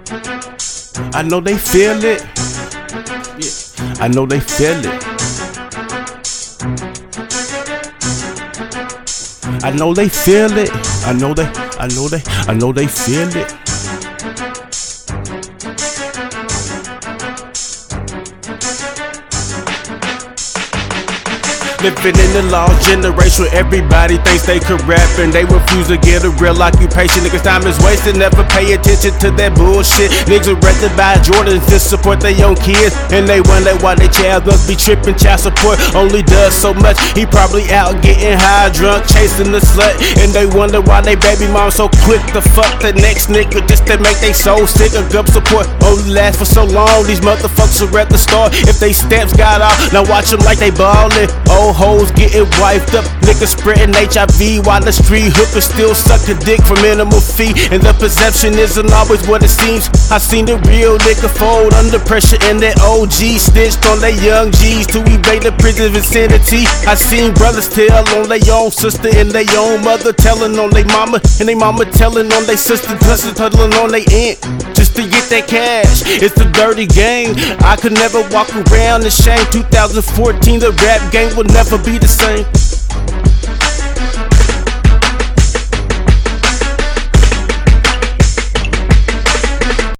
I know they feel it. Yeah, I know they feel it. I know they feel it. I know they feel it. Living in the lost generation where everybody thinks they could rap and they refuse to get a real occupation. Niggas' time is wasted, never pay attention to that bullshit. Niggas would rather buy Jordans to support their own kids, and they wonder why their child must be tripping. Child support only does so much. He probably out getting high, drunk, chasing the slut, and they wonder why they baby mom so quick to fuck the next nigga just to make they soul sick. A gov support only lasts for so long. These motherfuckers would rather start if they stamps got off. Now watch them like they ballin'. Old hoes getting wiped up, niggas spreading HIV while the street hookers still suck a dick for minimal fee. And the perception isn't always what it seems. I seen the real nigga fold under pressure, and that OG snitched on they young G's to evade the prison vicinity. I seen brothers tell on their own sister and their own mother, telling on their mama, and they mama telling on their sister, telling on their aunt, just to get that cash. It's the dirty game. I could never walk around in shame. 2014, the rap game will never be the same.